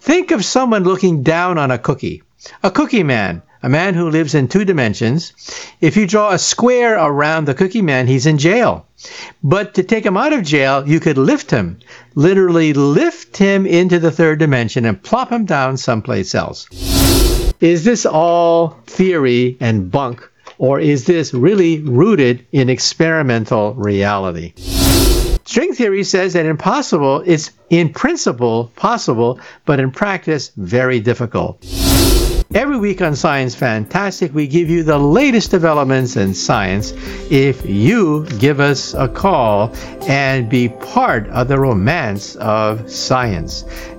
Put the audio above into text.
Think of someone looking down on a cookie. A cookie man, a man who lives in 2 dimensions. If you draw a square around the cookie man, he's in jail. But to take him out of jail, you could lift him, literally lift him into the 3rd dimension and plop him down someplace else. Is this all theory and bunk, or is this really rooted in experimental reality? String theory says that impossible is in principle possible, but in practice very difficult. Every week on Science Fantastic, we give you the latest developments in science if you give us a call and be part of the romance of science.